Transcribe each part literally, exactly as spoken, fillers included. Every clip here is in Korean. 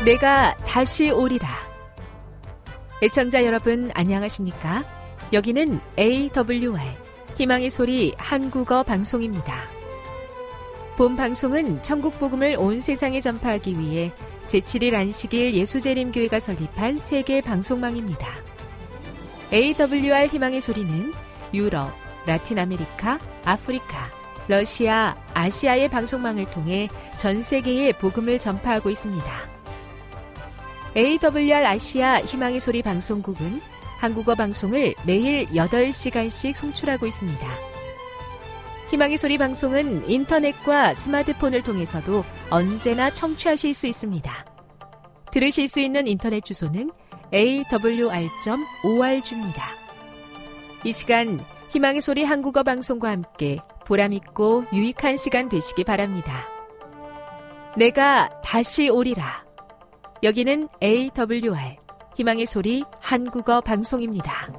내가 다시 오리라. 애청자 여러분 안녕하십니까? 여기는 에이더블유알 희망의 소리 한국어 방송입니다. 본 방송은 천국 복음을 온 세상에 전파하기 위해 제칠 일 안식일 예수재림교회가 설립한 세계 방송망입니다. 에이더블유알 희망의 소리는 유럽, 라틴 아메리카, 아프리카, 러시아, 아시아의 방송망을 통해 전 세계에 복음을 전파하고 있습니다. 에이더블유알 아시아 희망의 소리 방송국은 한국어 방송을 매일 여덟 시간씩 송출하고 있습니다. 희망의 소리 방송은 인터넷과 스마트폰을 통해서도 언제나 청취하실 수 있습니다. 들으실 수 있는 인터넷 주소는 에이더블유알 닷 오알지입니다. 이 시간 희망의 소리 한국어 방송과 함께 보람있고 유익한 시간 되시기 바랍니다. 내가 다시 오리라. 여기는 에이더블유알 희망의 소리 한국어 방송입니다.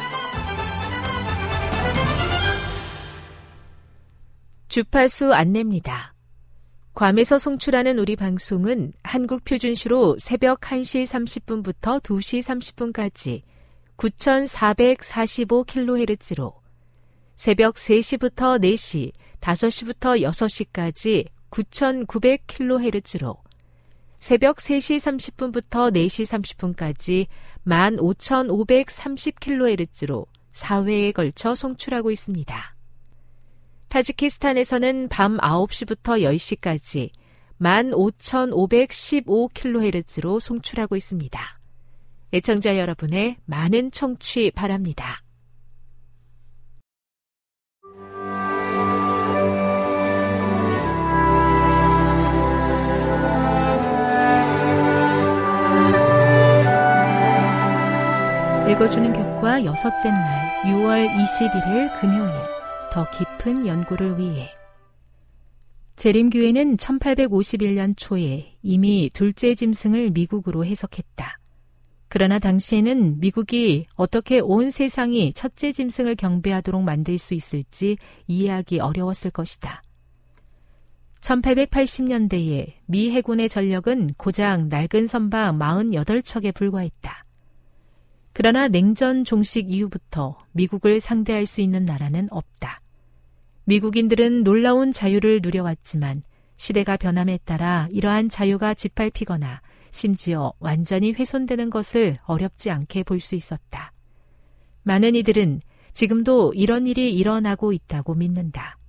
주파수 안내입니다. 괌에서 송출하는 우리 방송은 한국 표준시로 새벽 한 시 삼십 분부터 두 시 삼십 분까지 구천사백사십오 킬로헤르츠로, 새벽 세 시부터 네 시, 다섯 시부터 여섯 시까지 구천구백 킬로헤르츠로, 새벽 세 시 삼십 분부터 네 시 삼십 분까지 만 오천오백삼십 킬로헤르츠로 사 회에 걸쳐 송출하고 있습니다. 타지키스탄에서는 밤 아홉 시부터 열 시까지 만 오천오백십오 킬로헤르츠로 송출하고 있습니다. 애청자 여러분의 많은 청취 바랍니다. 읽어주는 교과 여섯째 날 유월 이십일일 금요일, 더 깊은 연구를 위해. 재림교회는 천팔백오십일 년 초에 이미 둘째 짐승을 미국으로 해석했다. 그러나 당시에는 미국이 어떻게 온 세상이 첫째 짐승을 경배하도록 만들 수 있을지 이해하기 어려웠을 것이다. 천팔백팔십 년대에 미 해군의 전력은 고작 낡은 선박 사십팔 척에 불과했다. 그러나 냉전 종식 이후부터 미국을 상대할 수 있는 나라는 없다. 미국인들은 놀라운 자유를 누려왔지만 시대가 변함에 따라 이러한 자유가 짓밟히거나 심지어 완전히 훼손되는 것을 어렵지 않게 볼 수 있었다. 많은 이들은 지금도 이런 일이 일어나고 있다고 믿는다.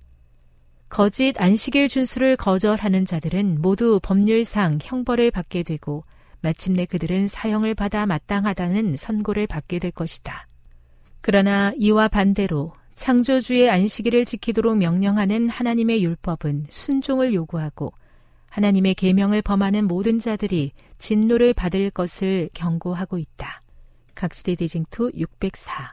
거짓 안식일 준수를 거절하는 자들은 모두 법률상 형벌을 받게 되고 마침내 그들은 사형을 받아 마땅하다는 선고를 받게 될 것이다. 그러나 이와 반대로 창조주의 안식일을 지키도록 명령하는 하나님의 율법은 순종을 요구하고 하나님의 계명을 범하는 모든 자들이 진노를 받을 것을 경고하고 있다. 각시대 대쟁투 육백사.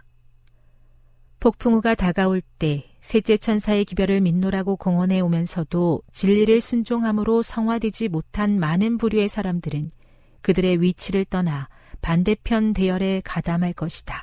폭풍우가 다가올 때 셋째 천사의 기별을 믿노라고 공언해 오면서도 진리를 순종함으로 성화되지 못한 많은 부류의 사람들은 그들의 위치를 떠나 반대편 대열에 가담할 것이다.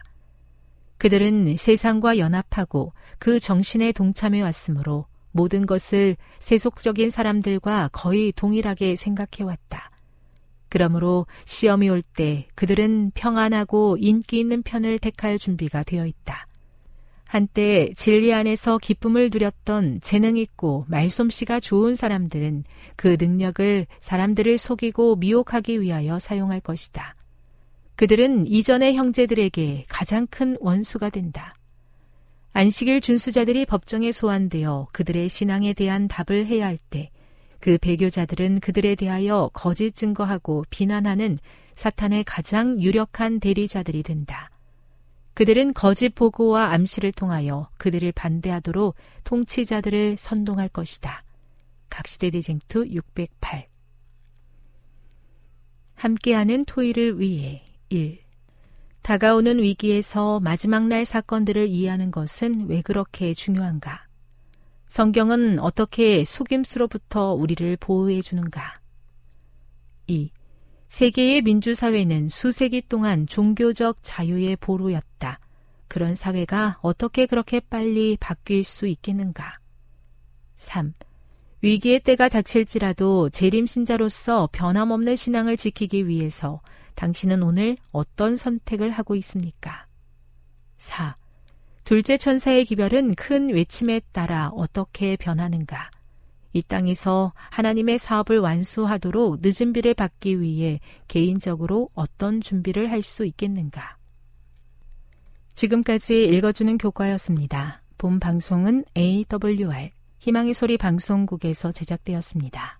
그들은 세상과 연합하고 그 정신에 동참해 왔으므로 모든 것을 세속적인 사람들과 거의 동일하게 생각해왔다. 그러므로 시험이 올 때 그들은 평안하고 인기 있는 편을 택할 준비가 되어 있다. 한때 진리 안에서 기쁨을 누렸던 재능 있고 말솜씨가 좋은 사람들은 그 능력을 사람들을 속이고 미혹하기 위하여 사용할 것이다. 그들은 이전의 형제들에게 가장 큰 원수가 된다. 안식일 준수자들이 법정에 소환되어 그들의 신앙에 대한 답을 해야 할 때 그 배교자들은 그들에 대하여 거짓 증거하고 비난하는 사탄의 가장 유력한 대리자들이 된다. 그들은 거짓 보고와 암시를 통하여 그들을 반대하도록 통치자들을 선동할 것이다. 각시대 대쟁투 육백팔. 함께하는 토의를 위해. 일. 다가오는 위기에서 마지막 날 사건들을 이해하는 것은 왜 그렇게 중요한가? 성경은 어떻게 속임수로부터 우리를 보호해 주는가? 이. 세계의 민주사회는 수세기 동안 종교적 자유의 보루였다. 그런 사회가 어떻게 그렇게 빨리 바뀔 수 있겠는가? 삼. 위기의 때가 닥칠지라도 재림신자로서 변함없는 신앙을 지키기 위해서 당신은 오늘 어떤 선택을 하고 있습니까? 사. 둘째 천사의 기별은 큰 외침에 따라 어떻게 변하는가? 이 땅에서 하나님의 사업을 완수하도록 늦은 비를 받기 위해 개인적으로 어떤 준비를 할 수 있겠는가? 지금까지 읽어주는 교과였습니다. 본 방송은 에이더블유알 희망의 소리 방송국에서 제작되었습니다.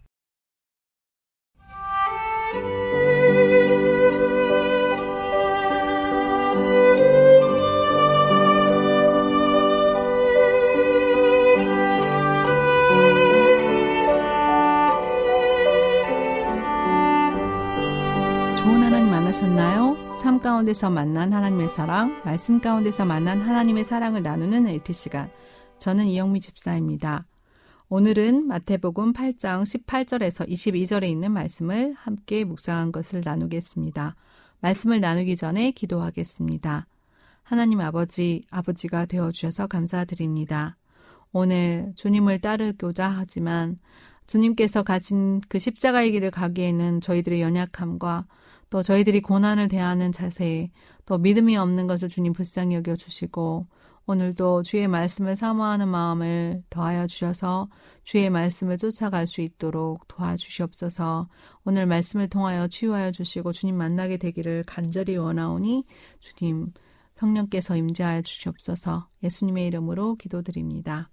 좋은 하나님 만나셨나요? 삶 가운데서 만난 하나님의 사랑, 말씀 가운데서 만난 하나님의 사랑을 나누는 엘티 시간. 저는 이영미 집사입니다. 오늘은 마태복음 팔 장 십팔 절에서 이십이 절에 있는 말씀을 함께 묵상한 것을 나누겠습니다. 말씀을 나누기 전에 기도하겠습니다. 하나님 아버지, 아버지가 되어주셔서 감사드립니다. 오늘 주님을 따르고자 하지만 주님께서 가진 그 십자가의 길을 가기에는 저희들의 연약함과 또 저희들이 고난을 대하는 자세, 또 믿음이 없는 것을 주님 불쌍히 여겨주시고 오늘도 주의 말씀을 사모하는 마음을 더하여 주셔서 주의 말씀을 쫓아갈 수 있도록 도와주시옵소서. 오늘 말씀을 통하여 치유하여 주시고 주님 만나게 되기를 간절히 원하오니 주님 성령께서 임재하여 주시옵소서. 예수님의 이름으로 기도드립니다.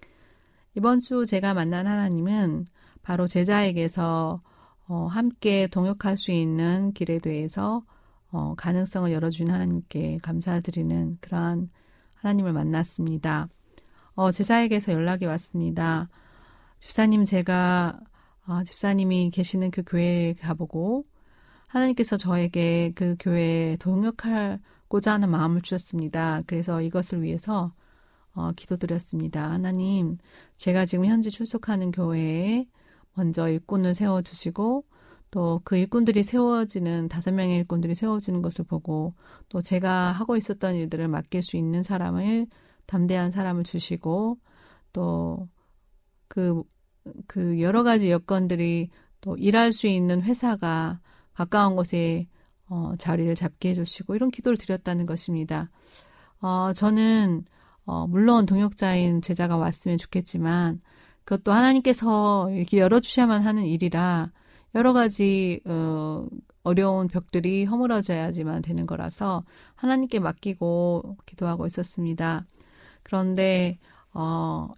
이번 주 제가 만난 하나님은 바로 제자에게서 어, 함께 동역할 수 있는 길에 대해서 어, 가능성을 열어준 하나님께 감사드리는 그러한 하나님을 만났습니다. 어, 제자에게서 연락이 왔습니다. 집사님, 제가 어, 집사님이 계시는 그 교회에 가보고 하나님께서 저에게 그 교회에 동역하고자 하는 마음을 주셨습니다. 그래서 이것을 위해서 어, 기도드렸습니다. 하나님, 제가 지금 현재 출석하는 교회에 먼저 일꾼을 세워주시고 또 그 일꾼들이 세워지는 다섯 명의 일꾼들이 세워지는 것을 보고 또 제가 하고 있었던 일들을 맡길 수 있는 사람을 담대한 사람을 주시고 또 그 그 여러 가지 여건들이 또 일할 수 있는 회사가 가까운 곳에 어, 자리를 잡게 해주시고 이런 기도를 드렸다는 것입니다. 어, 저는 어, 물론 동역자인 제자가 왔으면 좋겠지만 그것도 하나님께서 이렇게 열어주셔야만 하는 일이라 여러 가지 어, 어려운 벽들이 허물어져야지만 되는 거라서 하나님께 맡기고 기도하고 있었습니다. 그런데 어,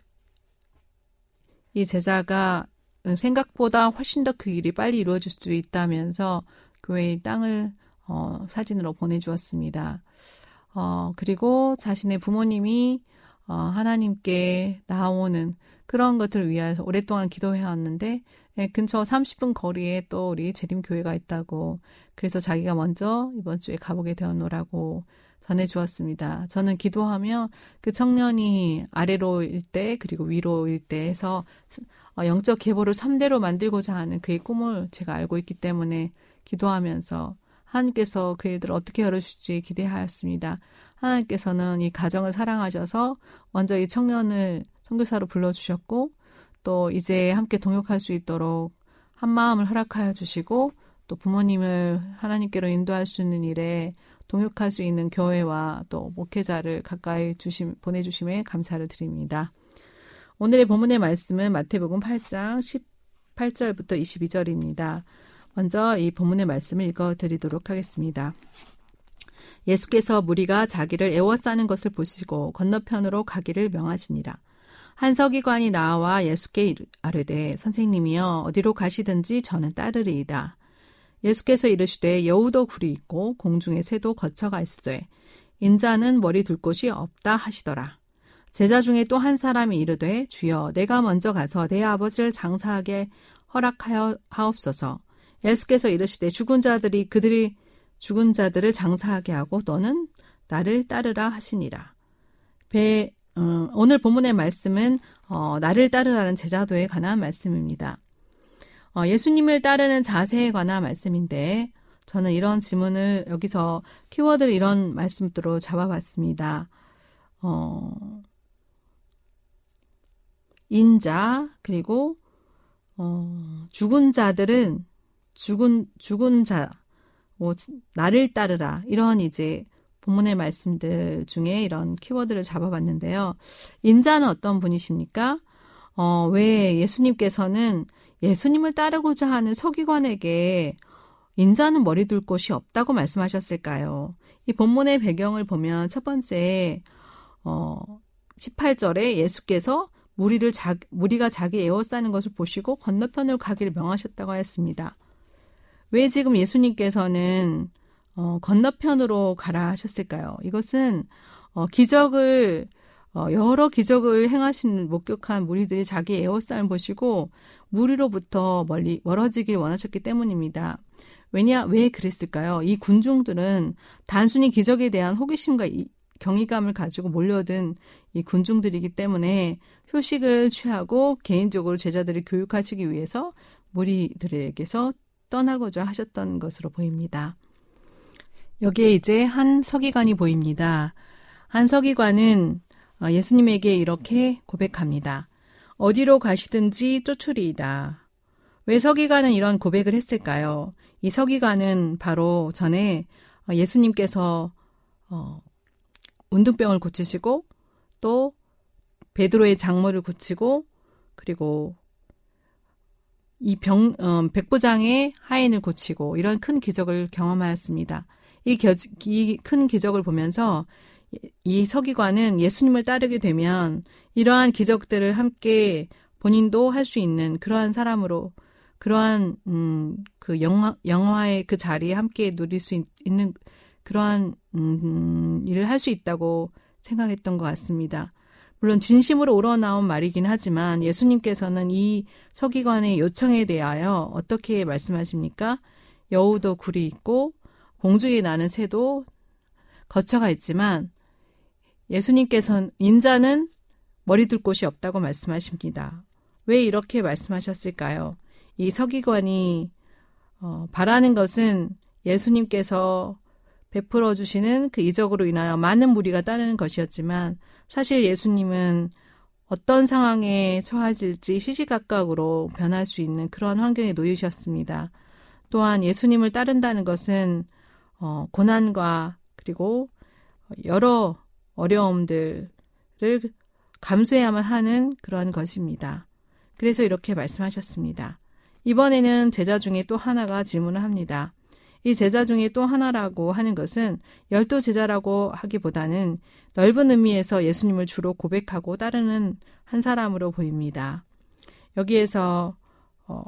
이 제자가 생각보다 훨씬 더 그 일이 빨리 이루어질 수도 있다면서 교회의 땅을 어, 사진으로 보내주었습니다. 어, 그리고 자신의 부모님이 어, 하나님께 나오는 그런 것들을 위해서 오랫동안 기도해왔는데 예, 근처 삼십 분 거리에 또 우리 재림교회가 있다고 그래서 자기가 먼저 이번 주에 가보게 되었노라고 전해주었습니다. 저는 기도하며 그 청년이 아래로일 때 그리고 위로일 때 해서 어, 영적 계보를 삼 대로 만들고자 하는 그의 꿈을 제가 알고 있기 때문에 기도하면서 하나님께서 그 일들을 어떻게 열어주실지 기대하였습니다. 하나님께서는 이 가정을 사랑하셔서 먼저 이 청년을 선교사로 불러주셨고 또 이제 함께 동역할 수 있도록 한 마음을 허락하여 주시고 또 부모님을 하나님께로 인도할 수 있는 일에 동역할 수 있는 교회와 또 목회자를 가까이 주심, 보내주심에 감사를 드립니다. 오늘의 본문의 말씀은 마태복음 팔 장 십팔 절부터 이십이 절입니다. 먼저 이 본문의 말씀을 읽어드리도록 하겠습니다. 예수께서 무리가 자기를 애워싸는 것을 보시고 건너편으로 가기를 명하시니라. 한 서기관이 나와 예수께 아뢰되 선생님이여 어디로 가시든지 저는 따르리이다. 예수께서 이르시되 여우도 굴이 있고 공중에 새도 거처가 있으되 인자는 머리 둘 곳이 없다 하시더라. 제자 중에 또 한 사람이 이르되 주여 내가 먼저 가서 내 아버지를 장사하게 허락하여 하옵소서. 예수께서 이르시되 죽은 자들이 그들이 죽은 자들을 장사하게 하고 너는 나를 따르라 하시니라. 배, 음, 오늘 본문의 말씀은 어, 나를 따르라는 제자도에 관한 말씀입니다. 어, 예수님을 따르는 자세에 관한 말씀인데 저는 이런 지문을 여기서 키워드를 이런 말씀으로 잡아봤습니다. 어, 인자, 그리고 어, 죽은 자들은 죽은 죽은 자, 뭐 나를 따르라, 이런 이제 본문의 말씀들 중에 이런 키워드를 잡아봤는데요. 인자는 어떤 분이십니까? 어, 왜 예수님께서는 예수님을 따르고자 하는 서기관에게 인자는 머리 둘 곳이 없다고 말씀하셨을까요? 이 본문의 배경을 보면 첫 번째 어, 십팔 절에 예수께서 무리를 자, 무리가 자기 에워싸는 것을 보시고 건너편으로 가기를 명하셨다고 하였습니다. 왜 지금 예수님께서는 어, 건너편으로 가라 하셨을까요? 이것은 어, 기적을 어, 여러 기적을 행하신 목격한 무리들이 자기 에워싸는 보시고 무리로부터 멀리 멀어지길 원하셨기 때문입니다. 왜냐, 왜 그랬을까요? 이 군중들은 단순히 기적에 대한 호기심과 이, 경이감을 가지고 몰려든 이 군중들이기 때문에 휴식을 취하고 개인적으로 제자들을 교육하시기 위해서 무리들에게서 떠나고자 하셨던 것으로 보입니다. 여기에 이제 한 서기관이 보입니다. 한 서기관은 예수님에게 이렇게 고백합니다. 어디로 가시든지 쫓으리이다. 왜 서기관은 이런 고백을 했을까요? 이 서기관은 바로 전에 예수님께서 어, 운동병을 고치시고 또 베드로의 장모를 고치고 그리고 이 병, 어, 백부장의 하인을 고치고 이런 큰 기적을 경험하였습니다. 이, 이 큰 기적을 보면서 이 서기관은 예수님을 따르게 되면 이러한 기적들을 함께 본인도 할 수 있는 그러한 사람으로 그러한 음, 그 영화, 영화의 그 자리에 함께 누릴 수 있, 있는 그러한 음, 일을 할 수 있다고 생각했던 것 같습니다. 물론 진심으로 우러나온 말이긴 하지만 예수님께서는 이 서기관의 요청에 대하여 어떻게 말씀하십니까? 여우도 굴이 있고 공중에 나는 새도 거처가 있지만 예수님께서는 인자는 머리 둘 곳이 없다고 말씀하십니다. 왜 이렇게 말씀하셨을까요? 이 서기관이 어, 바라는 것은 예수님께서 베풀어 주시는 그 이적으로 인하여 많은 무리가 따르는 것이었지만 사실 예수님은 어떤 상황에 처해질지 시시각각으로 변할 수 있는 그런 환경에 놓이셨습니다. 또한 예수님을 따른다는 것은 어, 고난과 그리고 여러 어려움들을 감수해야만 하는 그런 것입니다. 그래서 이렇게 말씀하셨습니다. 이번에는 제자 중에 또 하나가 질문을 합니다. 이 제자 중에 또 하나라고 하는 것은 열두 제자라고 하기보다는 넓은 의미에서 예수님을 주로 고백하고 따르는 한 사람으로 보입니다. 여기에서 어,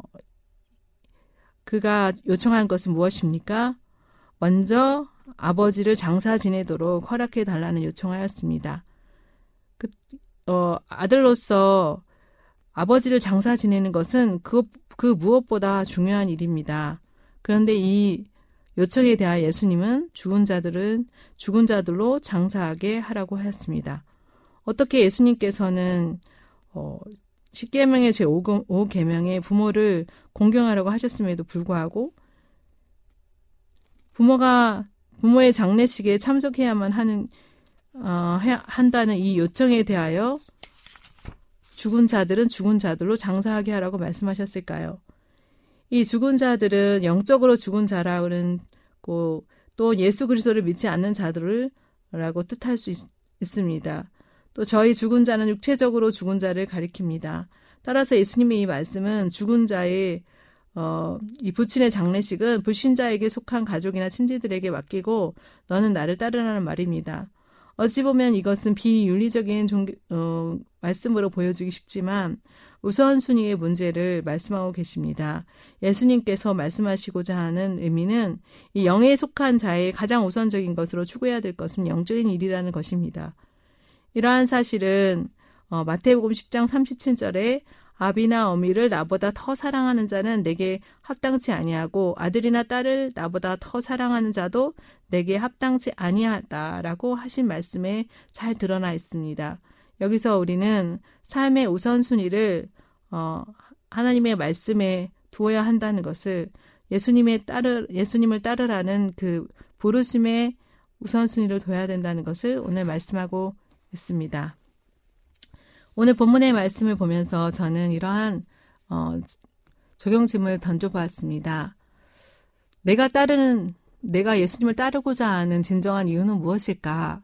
그가 요청한 것은 무엇입니까? 먼저 아버지를 장사 지내도록 허락해 달라는 요청하였습니다. 그, 어, 아들로서 아버지를 장사 지내는 것은 그, 그 무엇보다 중요한 일입니다. 그런데 이 요청에 대하여 예수님은 죽은 자들은 죽은 자들로 장사하게 하라고 하였습니다. 어떻게 예수님께서는 어, 십계명의 제오 계명의 부모를 공경하라고 하셨음에도 불구하고 부모가 부모의 장례식에 참석해야만 하는 어, 해야, 한다는 이 요청에 대하여 죽은 자들은 죽은 자들로 장사하게 하라고 말씀하셨을까요? 이 죽은 자들은 영적으로 죽은 자라는 또 예수 그리스도를 믿지 않는 자들이라고 뜻할 수 있, 있습니다. 또 저희 죽은 자는 육체적으로 죽은 자를 가리킵니다. 따라서 예수님의 이 말씀은 죽은 자의 어, 이 부친의 장례식은 불신자에게 속한 가족이나 친지들에게 맡기고 너는 나를 따르라는 말입니다. 어찌 보면 이것은 비윤리적인 종교, 어, 말씀으로 보여주기 쉽지만 우선순위의 문제를 말씀하고 계십니다. 예수님께서 말씀하시고자 하는 의미는 이 영에 속한 자의 가장 우선적인 것으로 추구해야 될 것은 영적인 일이라는 것입니다. 이러한 사실은 어, 마태복음 십 장 삼십칠 절에 아비나 어미를 나보다 더 사랑하는 자는 내게 합당치 아니하고 아들이나 딸을 나보다 더 사랑하는 자도 내게 합당치 아니하다라고 하신 말씀에 잘 드러나 있습니다. 여기서 우리는 삶의 우선순위를 어, 하나님의 말씀에 두어야 한다는 것을 예수님의 따르, 예수님을 따르라는 그 부르심의 우선순위를 둬야 된다는 것을 오늘 말씀하고 있습니다. 오늘 본문의 말씀을 보면서 저는 이러한 어, 적용짐을 던져보았습니다. 내가 따르는, 내가 예수님을 따르고자 하는 진정한 이유는 무엇일까?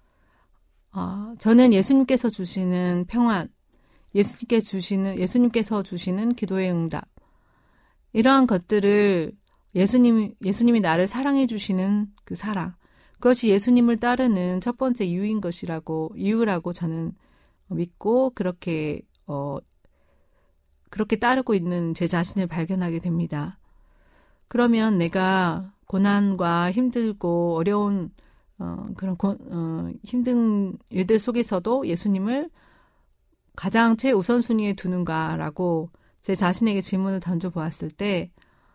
어, 저는 예수님께서 주시는 평안, 예수님께 주시는, 예수님께서 주시는 기도의 응답, 이러한 것들을 예수님, 예수님이 나를 사랑해 주시는 그 사랑, 그것이 예수님을 따르는 첫 번째 이유인 것이라고, 이유라고 저는 믿고 그렇게, 어, 그렇게 따르고 있는 제 자신을 발견하게 됩니다. 그러면 내가 고난과 힘들고 어려운 어, 그런 고, 어, 힘든 일들 속에서도 예수님을 가장 최우선순위에 두는가라고 제 자신에게 질문을 던져보았을 때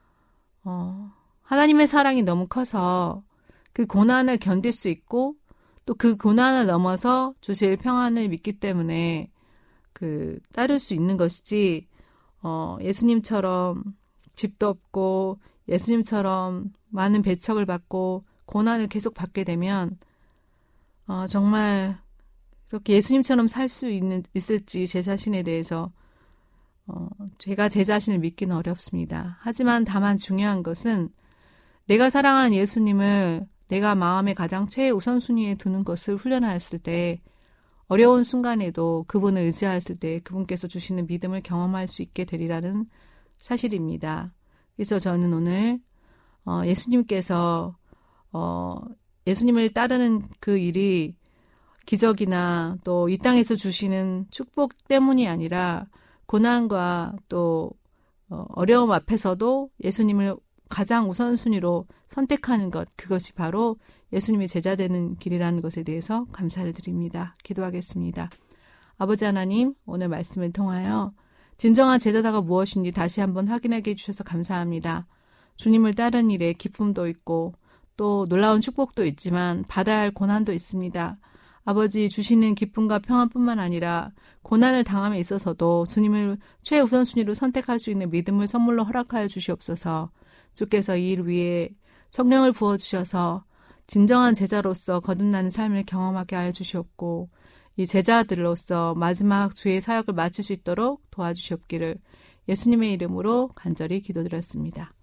어, 하나님의 사랑이 너무 커서 그 고난을 견딜 수 있고 또 그 고난을 넘어서 주실 평안을 믿기 때문에 그 따를 수 있는 것이지 어, 예수님처럼 집도 없고 예수님처럼 많은 배척을 받고 고난을 계속 받게 되면 어, 정말 그렇게 예수님처럼 살 수 있는 있을지 제 자신에 대해서 어, 제가 제 자신을 믿기는 어렵습니다. 하지만 다만 중요한 것은 내가 사랑하는 예수님을 내가 마음의 가장 최우선순위에 두는 것을 훈련하였을 때 어려운 순간에도 그분을 의지하였을 때 그분께서 주시는 믿음을 경험할 수 있게 되리라는 사실입니다. 그래서 저는 오늘 어, 예수님께서 어, 예수님을 따르는 그 일이 기적이나 또 이 땅에서 주시는 축복 때문이 아니라 고난과 또 어, 어려움 앞에서도 예수님을 가장 우선순위로 선택하는 것, 그것이 바로 예수님의 제자 되는 길이라는 것에 대해서 감사를 드립니다. 기도하겠습니다. 아버지 하나님, 오늘 말씀을 통하여 진정한 제자다가 무엇인지 다시 한번 확인하게 해주셔서 감사합니다. 주님을 따르는 일에 기쁨도 있고 또 놀라운 축복도 있지만 받아야 할 고난도 있습니다. 아버지 주시는 기쁨과 평안뿐만 아니라 고난을 당함에 있어서도 주님을 최우선순위로 선택할 수 있는 믿음을 선물로 허락하여 주시옵소서. 주께서 이 일 위에 성령을 부어주셔서 진정한 제자로서 거듭나는 삶을 경험하게 하여 주시옵고 이 제자들로서 마지막 주의 사역을 마칠 수 있도록 도와주시옵기를 예수님의 이름으로 간절히 기도드렸습니다.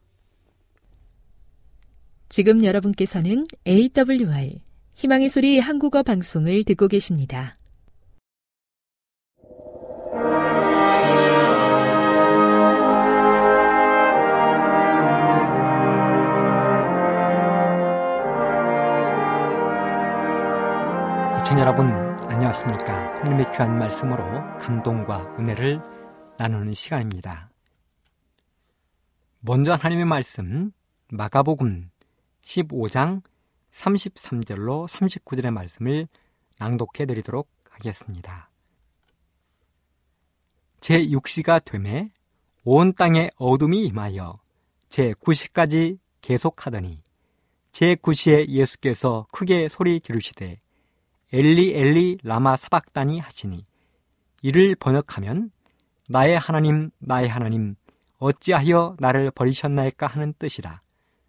지금 여러분께서는 에이더블유알 희망의 소리 한국어 방송을 듣고 계십니다. 시청자 여러분 안녕하십니까? 하나님의 귀한 말씀으로 감동과 은혜를 나누는 시간입니다. 먼저 하나님의 말씀 마가복음 십오 장 삼십삼 절로 삼십구 절의 말씀을 낭독해 드리도록 하겠습니다. 제육 시가 되매 온 땅에 어둠이 임하여 제구 시까지 계속하더니 제구 시에 예수께서 크게 소리 지르시되 엘리 엘리 라마 사박다니 하시니 이를 번역하면 나의 하나님 나의 하나님 어찌하여 나를 버리셨나이까 하는 뜻이라.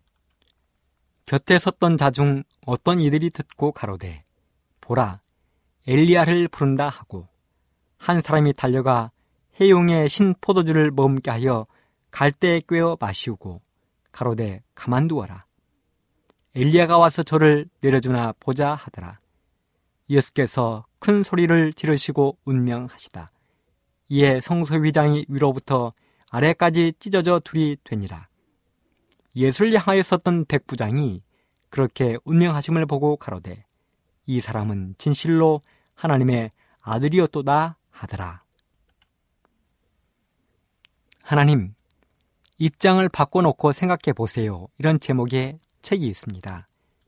곁에 섰던 자 중 어떤 이들이 듣고 가로되 보라 엘리야를 부른다 하고 한 사람이 달려가 해용의 신 포도주를 머금게 하여 갈대에 꿰어 마시우고 가로되 가만두어라. 엘리야가 와서 저를 내려주나 보자 하더라. 예수께서 큰 소리를 지르시고 운명하시다. 이에 성소휘장이 위로부터 아래까지 찢어져 둘이 되니라. 예수를 향하여 섰던 백부장이 그렇게 운명하심을 보고 가로되 이 사람은 진실로 하나님의 아들이었도다 하더라. 하나님, 입장을 바꿔놓고 생각해 보세요. 이런 제목의 책이 있습니다.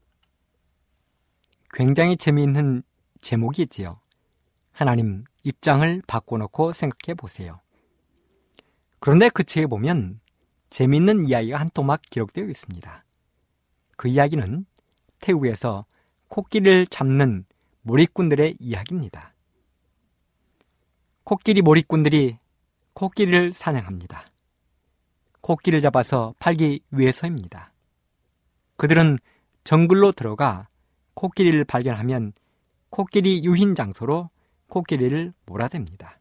굉장히 재미있는 제목이지요. 하나님, 입장을 바꿔놓고 생각해 보세요. 그런데 그 책에 보면 재미있는 이야기가 한 토막 기록되어 있습니다. 그 이야기는 태국에서 코끼리를 잡는 몰입꾼들의 이야기입니다. 코끼리 몰입꾼들이 코끼리를 사냥합니다. 코끼리를 잡아서 팔기 위해서입니다. 그들은 정글로 들어가 코끼리를 발견하면 코끼리 유인 장소로 코끼리를 몰아댑니다.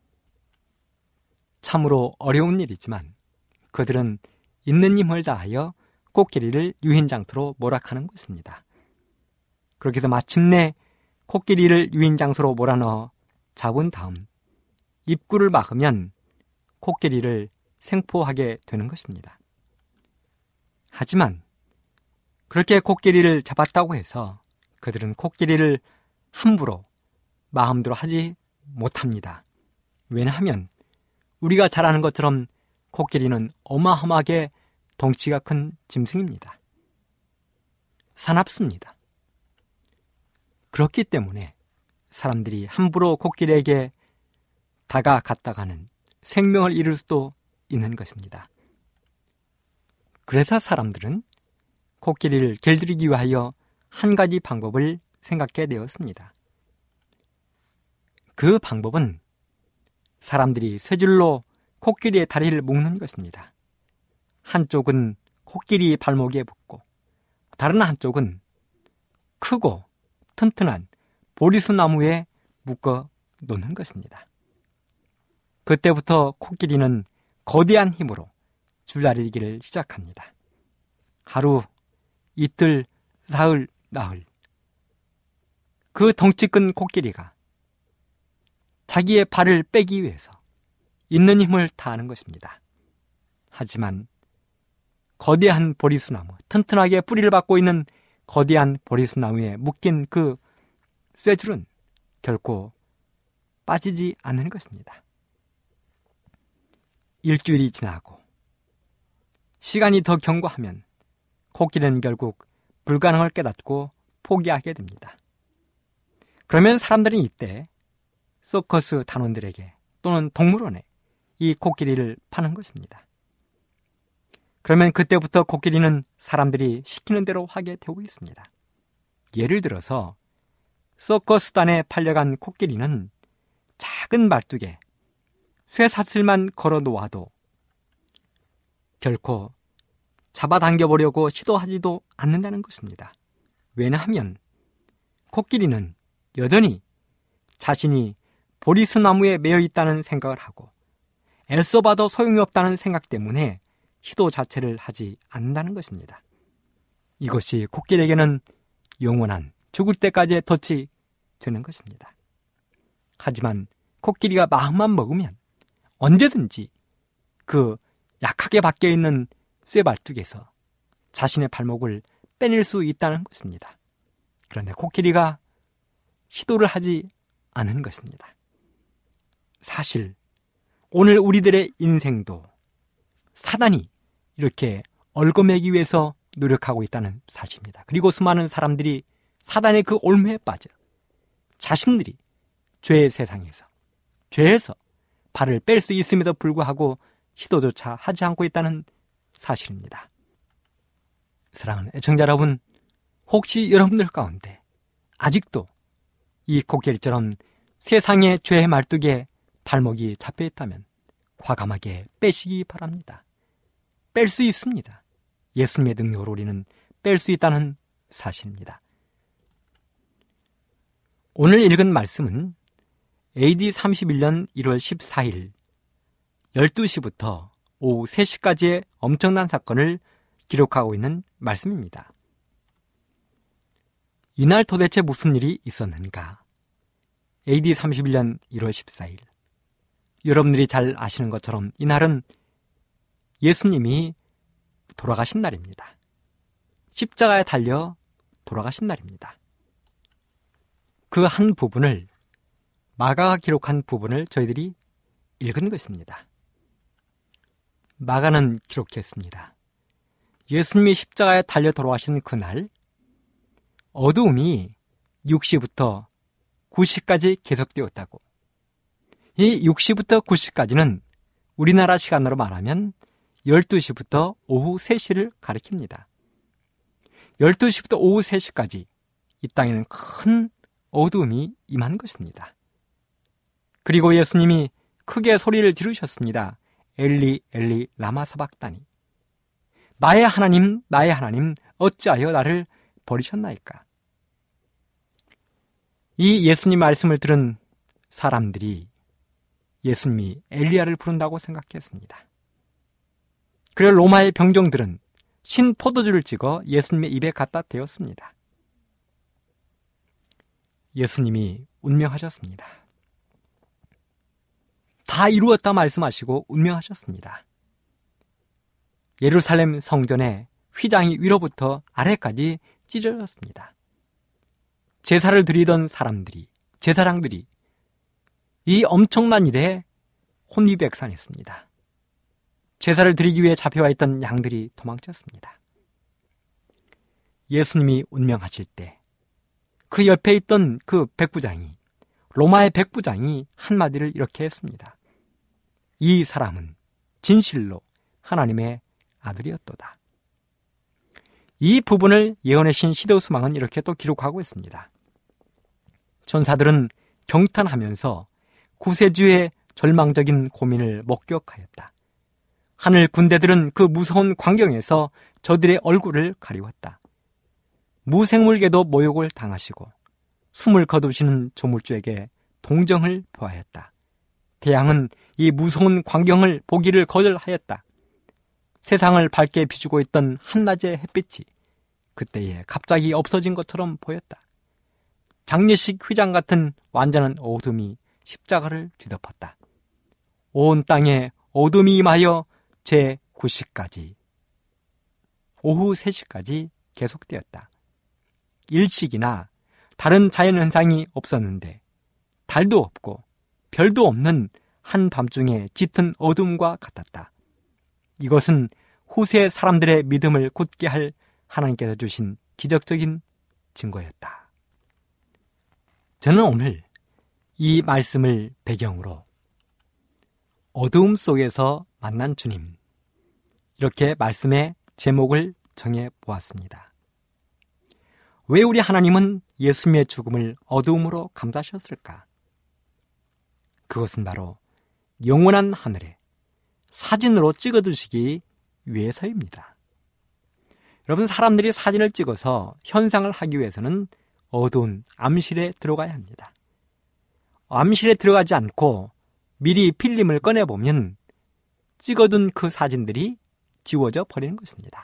참으로 어려운 일이지만 그들은 있는 힘을 다하여 코끼리를 유인장소로 몰아가는 것입니다. 그렇게 해서 마침내 코끼리를 유인장소로 몰아넣어 잡은 다음 입구를 막으면 코끼리를 생포하게 되는 것입니다. 하지만 그렇게 코끼리를 잡았다고 해서 그들은 코끼리를 함부로 마음대로 하지 못합니다. 왜냐하면 우리가 잘 아는 것처럼 코끼리는 어마어마하게 덩치가 큰 짐승입니다. 사납습니다. 그렇기 때문에 사람들이 함부로 코끼리에게 다가갔다가는 생명을 잃을 수도 있는 것입니다. 그래서 사람들은 코끼리를 길들이기 위하여 한 가지 방법을 생각해 내었습니다. 그 방법은 사람들이 세 줄로 코끼리의 다리를 묶는 것입니다. 한쪽은 코끼리 발목에 붙고 다른 한쪽은 크고 튼튼한 보리수 나무에 묶어 놓는 것입니다. 그때부터 코끼리는 거대한 힘으로 줄다리기를 시작합니다. 하루, 이틀, 사흘, 나흘. 그 덩치 큰 코끼리가 자기의 발을 빼기 위해서 있는 힘을 다하는 것입니다. 하지만 거대한 보리수나무, 튼튼하게 뿌리를 받고 있는 거대한 보리수나무에 묶인 그 쇠줄은 결코 빠지지 않는 것입니다. 일주일이 지나고 시간이 더 경과하면 코끼리는 결국 불가능을 깨닫고 포기하게 됩니다. 그러면 사람들은 이때 서커스 단원들에게 또는 동물원에 이 코끼리를 파는 것입니다. 그러면 그때부터 코끼리는 사람들이 시키는 대로 하게 되고 있습니다. 예를 들어서 서커스단에 팔려간 코끼리는 작은 말뚝에 쇠사슬만 걸어 놓아도 결코 잡아당겨보려고 시도하지도 않는다는 것입니다. 왜냐하면 코끼리는 여전히 자신이 보리수나무에 매여 있다는 생각을 하고 애써봐도 소용이 없다는 생각 때문에 시도 자체를 하지 않는다는 것입니다. 이것이 코끼리에게는 영원한 죽을 때까지의 덫이 되는 것입니다. 하지만 코끼리가 마음만 먹으면 언제든지 그 약하게 박혀있는 쇠발뚝에서 자신의 발목을 빼낼 수 있다는 것입니다. 그런데 코끼리가 시도를 하지 않은 것입니다. 사실 오늘 우리들의 인생도 사단이 이렇게 얽어매기 위해서 노력하고 있다는 사실입니다. 그리고 수많은 사람들이 사단의 그 올무에 빠져 자신들이 죄의 세상에서 죄에서 발을 뺄 수 있음에도 불구하고 시도조차 하지 않고 있다는 사실입니다. 사랑하는 애청자 여러분, 혹시 여러분들 가운데 아직도 이 코끼리처럼 세상의 죄의 말뚝에 발목이 잡혀 있다면 과감하게 빼시기 바랍니다. 뺄 수 있습니다. 예수님의 능력으로 우리는 뺄 수 있다는 사실입니다. 오늘 읽은 말씀은 에이디 삼십일 년 일월 십사일 열두 시부터 오후 세 시까지의 엄청난 사건을 기록하고 있는 말씀입니다. 이날 도대체 무슨 일이 있었는가? 에이디 삼십일 년 일월 십사일 여러분들이 잘 아시는 것처럼 이날은 예수님이 돌아가신 날입니다. 십자가에 달려 돌아가신 날입니다. 그 한 부분을 마가가 기록한 부분을 저희들이 읽은 것입니다. 마가는 기록했습니다. 예수님이 십자가에 달려 돌아가신 그날 어두움이 육 시부터 구 시까지 계속되었다고. 이 육 시부터 구 시까지는 우리나라 시간으로 말하면 열두 시부터 오후 세 시를 가리킵니다. 열두 시부터 오후 세 시까지 이 땅에는 큰 어두움이 임한 것입니다. 그리고 예수님이 크게 소리를 지르셨습니다. 엘리 엘리 라마 사박다니. 나의 하나님 나의 하나님 어찌하여 나를 버리셨나이까. 이 예수님 말씀을 들은 사람들이 예수님이 엘리야를 부른다고 생각했습니다. 그리고 로마의 병정들은 신 포도주를 찍어 예수님의 입에 갖다 대었습니다. 예수님이 운명하셨습니다. 다 이루었다 말씀하시고 운명하셨습니다. 예루살렘 성전의 휘장이 위로부터 아래까지 찢어졌습니다. 제사를 드리던 사람들이, 제사장들이 이 엄청난 일에 혼비백산했습니다. 제사를 드리기 위해 잡혀와 있던 양들이 도망쳤습니다. 예수님이 운명하실 때 그 옆에 있던 그 백부장이, 로마의 백부장이 한마디를 이렇게 했습니다. 이 사람은 진실로 하나님의 아들이었도다. 이 부분을 예언의 신 시데우스왕은 이렇게 또 기록하고 있습니다. 천사들은 경탄하면서 구세주의 절망적인 고민을 목격하였다. 하늘 군대들은 그 무서운 광경에서 저들의 얼굴을 가리웠다. 무생물계도 모욕을 당하시고 숨을 거두시는 조물주에게 동정을 표하였다. 태양은 이 무서운 광경을 보기를 거절하였다. 세상을 밝게 비추고 있던 한낮의 햇빛이 그때에 갑자기 없어진 것처럼 보였다. 장례식 휘장 같은 완전한 어둠이 십자가를 뒤덮었다. 온 땅에 어둠이 임하여 제구 시까지, 오후 세 시까지 계속되었다. 일식이나 다른 자연현상이 없었는데 달도 없고 별도 없는 한밤중에 짙은 어둠과 같았다. 이것은 후세 사람들의 믿음을 굳게 할 하나님께서 주신 기적적인 증거였다. 저는 오늘 이 말씀을 배경으로 어두움 속에서 만난 주님, 이렇게 말씀의 제목을 정해 보았습니다. 왜 우리 하나님은 예수님의 죽음을 어두움으로 감싸셨을까? 그것은 바로 영원한 하늘에 사진으로 찍어두시기 위해서입니다. 여러분, 사람들이 사진을 찍어서 현상을 하기 위해서는 어두운 암실에 들어가야 합니다. 암실에 들어가지 않고 미리 필름을 꺼내보면 찍어둔 그 사진들이 지워져 버리는 것입니다.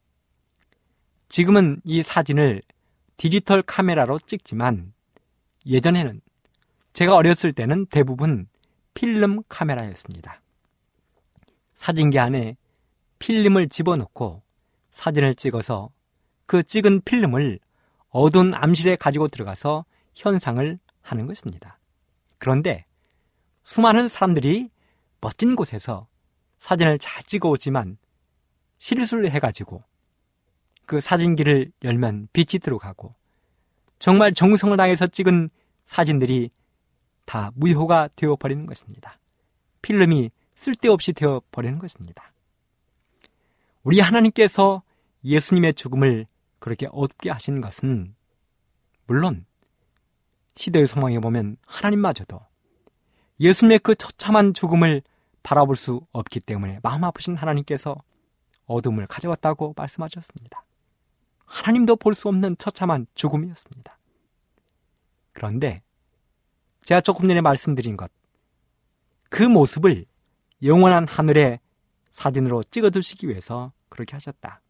지금은 이 사진을 디지털 카메라로 찍지만 예전에는, 제가 어렸을 때는 대부분 필름 카메라였습니다. 사진기 안에 필름을 집어넣고 사진을 찍어서 그 찍은 필름을 어두운 암실에 가지고 들어가서 현상을 하는 것입니다. 그런데 수많은 사람들이 멋진 곳에서 사진을 잘 찍어오지만 실수를 해가지고 그 사진기를 열면 빛이 들어가고 정말 정성을 다해서 찍은 사진들이 다 무효가 되어버리는 것입니다. 필름이 쓸데없이 되어버리는 것입니다. 우리 하나님께서 예수님의 죽음을 그렇게 어둡게 하신 것은 물론 시대의 상황에 보면 하나님마저도 예수님의 그 처참한 죽음을 바라볼 수 없기 때문에 마음 아프신 하나님께서 어둠을 가져왔다고 말씀하셨습니다. 하나님도 볼 수 없는 처참한 죽음이었습니다. 그런데 제가 조금 전에 말씀드린 것, 그 모습을 영원한 하늘의 사진으로 찍어두시기 위해서 그렇게 하셨다.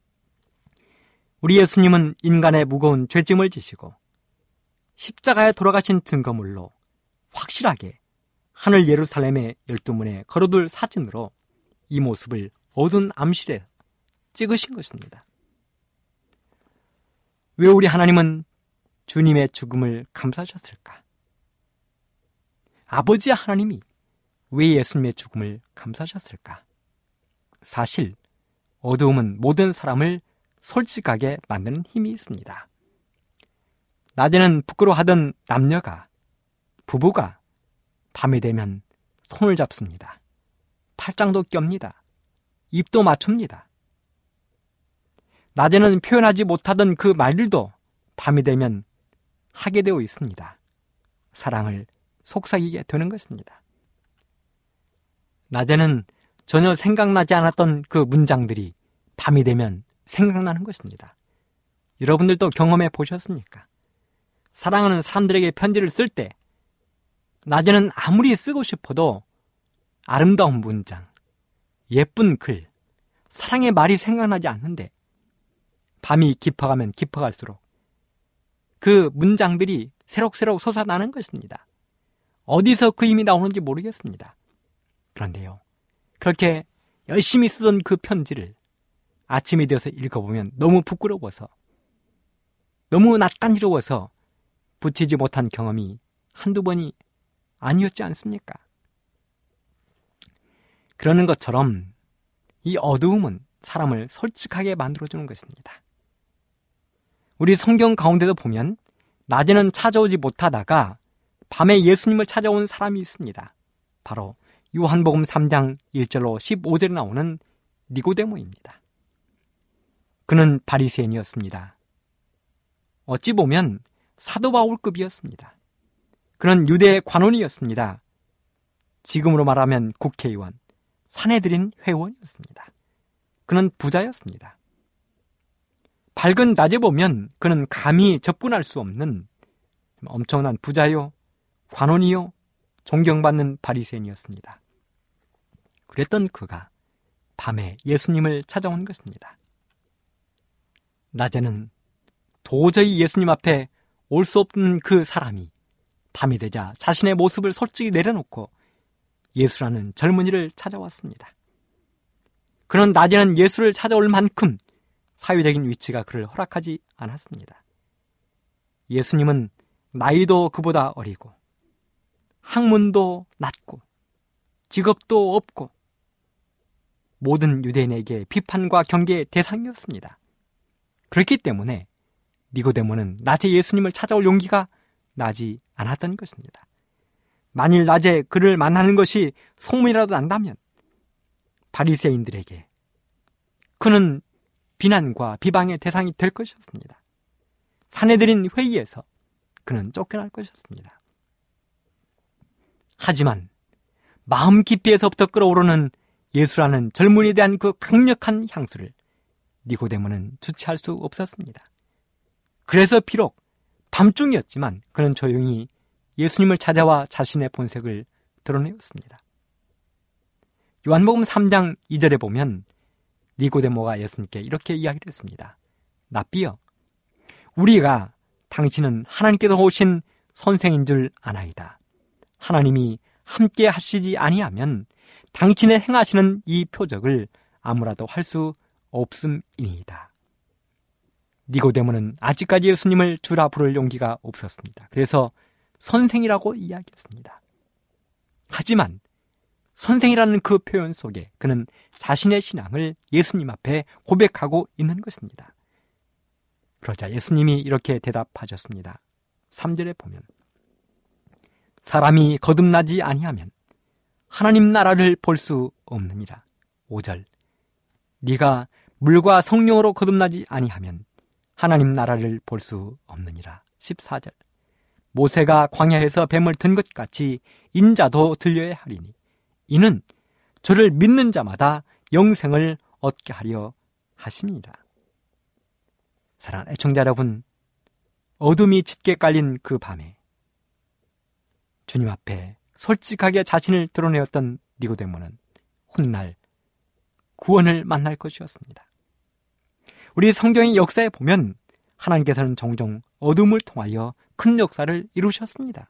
우리 예수님은 인간의 무거운 죄짐을 지시고 십자가에 돌아가신 증거물로 확실하게 하늘 예루살렘의 열두 문에 걸어둘 사진으로 이 모습을 어두운 암실에 찍으신 것입니다. 왜 우리 하나님은 주님의 죽음을 감싸셨을까? 아버지 하나님이 왜 예수님의 죽음을 감싸셨을까? 사실 어두움은 모든 사람을 솔직하게 만드는 힘이 있습니다. 낮에는 부끄러워하던 남녀가, 부부가 밤이 되면 손을 잡습니다. 팔짱도 낍니다. 입도 맞춥니다. 낮에는 표현하지 못하던 그 말들도 밤이 되면 하게 되어 있습니다. 사랑을 속삭이게 되는 것입니다. 낮에는 전혀 생각나지 않았던 그 문장들이 밤이 되면 생각나는 것입니다. 여러분들도 경험해 보셨습니까? 사랑하는 사람들에게 편지를 쓸 때 낮에는 아무리 쓰고 싶어도 아름다운 문장, 예쁜 글, 사랑의 말이 생각나지 않는데 밤이 깊어가면 깊어갈수록 그 문장들이 새록새록 솟아나는 것입니다. 어디서 그 힘이 나오는지 모르겠습니다. 그런데요, 그렇게 열심히 쓰던 그 편지를 아침이 되어서 읽어보면 너무 부끄러워서, 너무 낯간지러워서 붙이지 못한 경험이 한두 번이 아니었지 않습니까? 그러는 것처럼 이 어두움은 사람을 솔직하게 만들어주는 것입니다. 우리 성경 가운데도 보면 낮에는 찾아오지 못하다가 밤에 예수님을 찾아온 사람이 있습니다. 바로 요한복음 삼 장 일 절로 십오 절에 나오는 니고데모입니다. 그는 바리새인이었습니다. 어찌 보면 사도 바울급이었습니다. 그는 유대 관원이었습니다. 지금으로 말하면 국회의원, 산헤드린 회원이었습니다. 그는 부자였습니다. 밝은 낮에 보면 그는 감히 접근할 수 없는 엄청난 부자요, 관원이요, 존경받는 바리새인이었습니다. 그랬던 그가 밤에 예수님을 찾아온 것입니다. 낮에는 도저히 예수님 앞에 올 수 없는 그 사람이 밤이 되자 자신의 모습을 솔직히 내려놓고 예수라는 젊은이를 찾아왔습니다. 그는 낮에는 예수를 찾아올 만큼 사회적인 위치가 그를 허락하지 않았습니다. 예수님은 나이도 그보다 어리고 학문도 낮고 직업도 없고 모든 유대인에게 비판과 경계의 대상이었습니다. 그렇기 때문에 니고데모는 낮에 예수님을 찾아올 용기가 나지 않았던 것입니다. 만일 낮에 그를 만나는 것이 소문이라도 난다면 바리새인들에게 그는 비난과 비방의 대상이 될 것이었습니다. 산헤드린 회의에서 그는 쫓겨날 것이었습니다. 하지만 마음 깊이에서부터 끓어오르는 예수라는 젊은이에 대한 그 강력한 향수를 니고데모는 주체할 수 없었습니다. 그래서 비록 밤중이었지만 그는 조용히 예수님을 찾아와 자신의 본색을 드러내었습니다. 요한복음 삼 장 이 절에 보면 니고데모가 예수님께 이렇게 이야기를 했습니다. 랍비여, 우리가 당신은 하나님께서 오신 선생인 줄 아나이다. 하나님이 함께 하시지 아니하면 당신의 행하시는 이 표적을 아무라도 할 수 없음이니이다. 니고데모는 아직까지 예수님을 주라 부를 용기가 없었습니다. 그래서 선생이라고 이야기했습니다. 하지만 선생이라는 그 표현 속에 그는 자신의 신앙을 예수님 앞에 고백하고 있는 것입니다. 그러자 예수님이 이렇게 대답하셨습니다. 삼 절에 보면 사람이 거듭나지 아니하면 하나님 나라를 볼 수 없느니라. 오 절 네가 물과 성령으로 거듭나지 아니하면 하나님 나라를 볼 수 없느니라. 십사 절 모세가 광야에서 뱀을 든 것 같이 인자도 들려야 하리니 이는 저를 믿는 자마다 영생을 얻게 하려 하십니다. 사랑하는 애청자 여러분, 어둠이 짙게 깔린 그 밤에 주님 앞에 솔직하게 자신을 드러내었던 니고데모는 훗날 구원을 만날 것이었습니다. 우리 성경의 역사에 보면 하나님께서는 종종 어둠을 통하여 큰 역사를 이루셨습니다.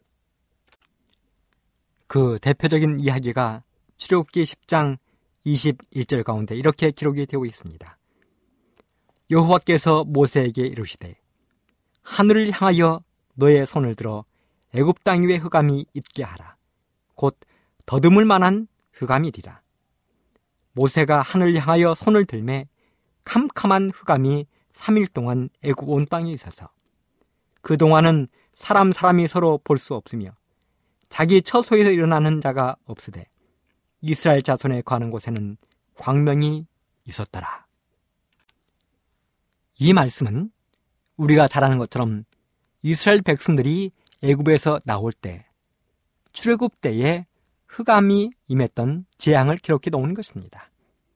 그 대표적인 이야기가 출애굽기 십 장 이십일 절 가운데 이렇게 기록이 되어 있습니다. 여호와께서 모세에게 이르시되 하늘을 향하여 너의 손을 들어 애굽 땅 위에 흑암이 있게 하라. 곧 더듬을 만한 흑암이리라. 모세가 하늘을 향하여 손을 들매 캄캄한 흑암이 삼 일 동안 애굽 온 땅에 있어서 그동안은 사람 사람이 서로 볼 수 없으며 자기 처소에서 일어나는 자가 없으되 이스라엘 자손에 거하는 곳에는 광명이 있었더라. 이 말씀은 우리가 잘 아는 것처럼 이스라엘 백성들이 애굽에서 나올 때 출애굽 때에 흑암이 임했던 재앙을 기록해 놓은 것입니다.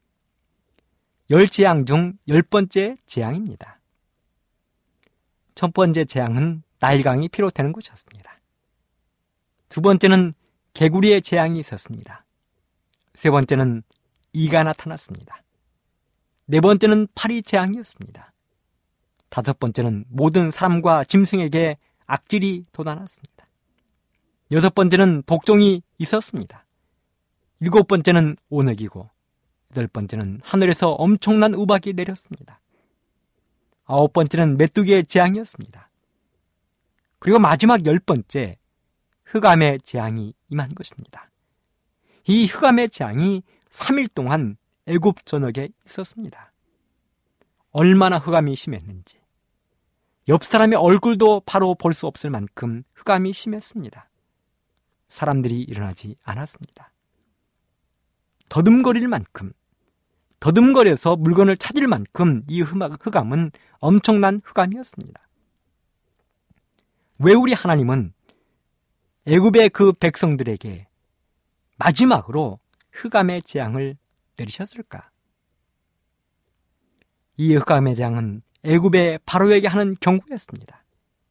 열 재앙 중 열 번째 재앙입니다. 첫 번째 재앙은 나일강이 피로되는 것이었습니다. 두 번째는 개구리의 재앙이 있었습니다. 세 번째는 이가 나타났습니다. 네 번째는 파리 재앙이었습니다. 다섯 번째는 모든 사람과 짐승에게 악질이 돋아났습니다. 여섯 번째는 독종이 있었습니다. 일곱 번째는 온역이고 여덟 번째는 하늘에서 엄청난 우박이 내렸습니다. 아홉 번째는 메뚜기의 재앙이었습니다. 그리고 마지막 열 번째 흑암의 재앙이 임한 것입니다. 이 흑암의 재앙이 삼 일 동안 애굽 전역에 있었습니다. 얼마나 흑암이 심했는지 옆 사람의 얼굴도 바로 볼 수 없을 만큼 흑암이 심했습니다. 사람들이 일어나지 않았습니다. 더듬거릴 만큼, 더듬거려서 물건을 찾을 만큼 이 흑암은 엄청난 흑암이었습니다. 왜 우리 하나님은 애굽의 그 백성들에게 마지막으로 흑암의 재앙을 내리셨을까? 이 흑암의 재앙은 애굽의 바로에게 하는 경고였습니다.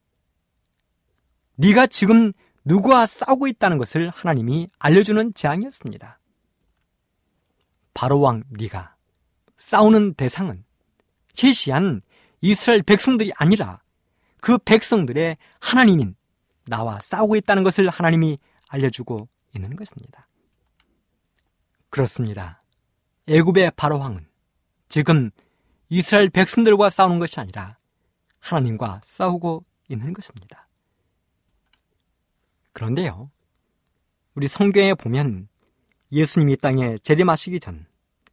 네가 지금 누구와 싸우고 있다는 것을 하나님이 알려주는 재앙이었습니다. 바로왕 네가 싸우는 대상은 시시한 이스라엘 백성들이 아니라 그 백성들의 하나님인 나와 싸우고 있다는 것을 하나님이 알려주고 있는 것입니다. 그렇습니다. 애굽의 바로왕은 지금 이스라엘 백성들과 싸우는 것이 아니라 하나님과 싸우고 있는 것입니다. 그런데요, 우리 성경에 보면 예수님이 땅에 재림하시기 전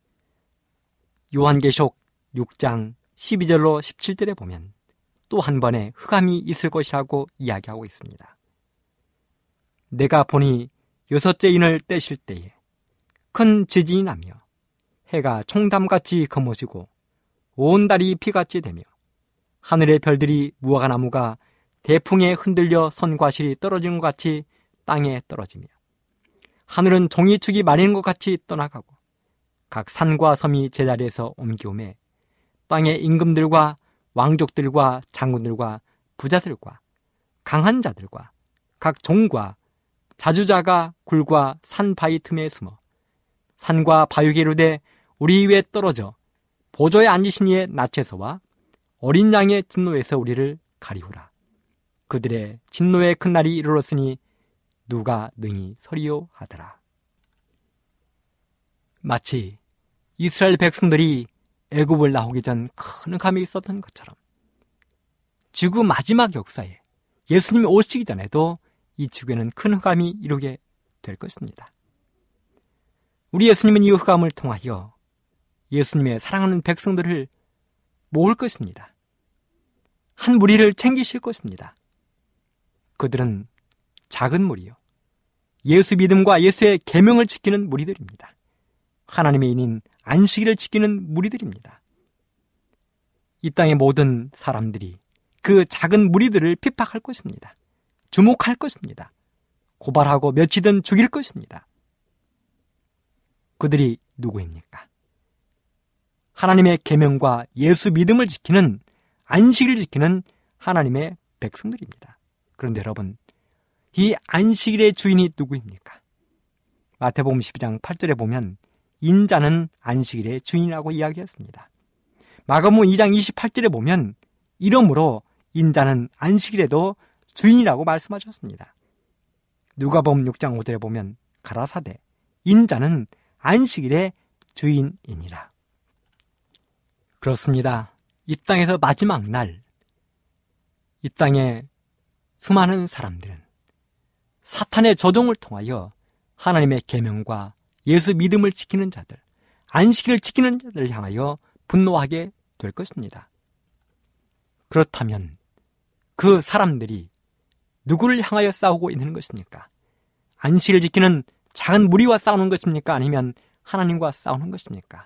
요한계시록 육 장 십이 절로 십칠 절에 보면 또 한 번의 흑암이 있을 것이라고 이야기하고 있습니다. 내가 보니 여섯째 인을 떼실 때에 큰 지진이 나며 해가 총담같이 검어지고 온 달이 피같이 되며 하늘의 별들이 무화과나무가 대풍에 흔들려 선과 실이 떨어지는 것 같이 땅에 떨어지며 하늘은 종이축이 마리는 것 같이 떠나가고 각 산과 섬이 제자리에서 옮기오매 땅의 임금들과 왕족들과 장군들과 부자들과 강한 자들과 각 종과 자주자가 굴과 산 바위 틈에 숨어 산과 바위에 이르되 우리 위에 떨어져 보좌에 앉으신 이의 낯에서와 어린 양의 진노에서 우리를 가리우라. 그들의 진노의 큰 날이 이르렀으니 누가 능히 서리요 하더라. 마치 이스라엘 백성들이 애굽을 나오기 전 큰 흑암이 있었던 것처럼 지구 마지막 역사에 예수님이 오시기 전에도 이 지구에는 큰 흑암이 이루게 될 것입니다. 우리 예수님은 이 흑암을 통하여 예수님의 사랑하는 백성들을 모을 것입니다. 한 무리를 챙기실 것입니다. 그들은 작은 무리요, 예수 믿음과 예수의 계명을 지키는 무리들입니다. 하나님의 인인 안식일을 지키는 무리들입니다. 이 땅의 모든 사람들이 그 작은 무리들을 핍박할 것입니다. 주목할 것입니다. 고발하고 며치든 죽일 것입니다. 그들이 누구입니까? 하나님의 계명과 예수 믿음을 지키는, 안식일을 지키는 하나님의 백성들입니다. 그런데 여러분, 이 안식일의 주인이 누구입니까? 마태복음 십이 장 팔 절에 보면 인자는 안식일의 주인이라고 이야기했습니다. 마가복음 이 장 이십팔 절에 보면 이러므로 인자는 안식일에도 주인이라고 말씀하셨습니다. 누가복음 육 장 오 절에 보면 가라사대 인자는 안식일의 주인이니라. 그렇습니다. 이 땅에서 마지막 날, 이 땅의 수많은 사람들은 사탄의 조종을 통하여 하나님의 계명과 예수 믿음을 지키는 자들, 안식일을 지키는 자들을 향하여 분노하게 될 것입니다. 그렇다면 그 사람들이 누구를 향하여 싸우고 있는 것입니까? 안식일을 지키는 작은 무리와 싸우는 것입니까? 아니면 하나님과 싸우는 것입니까?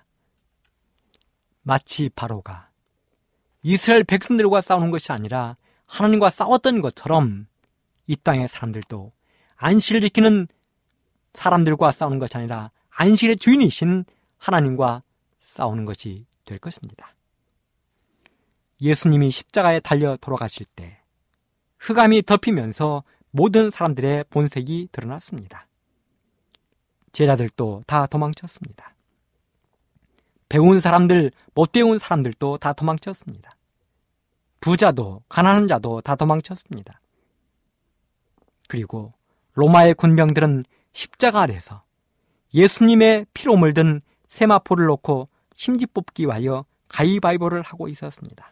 마치 바로가 이스라엘 백성들과 싸우는 것이 아니라 하나님과 싸웠던 것처럼 이 땅의 사람들도 안식일을 지키는 사람들과 싸우는 것이 아니라 안식일의 주인이신 하나님과 싸우는 것이 될 것입니다. 예수님이 십자가에 달려 돌아가실 때 흑암이 덮이면서 모든 사람들의 본색이 드러났습니다. 제자들도 다 도망쳤습니다. 배운 사람들, 못 배운 사람들도 다 도망쳤습니다. 부자도 가난한 자도 다 도망쳤습니다. 그리고 로마의 군병들은 십자가 아래서 예수님의 피로 물든 세마포를 놓고 심지 뽑기 위하여 가위바위보를 하고 있었습니다.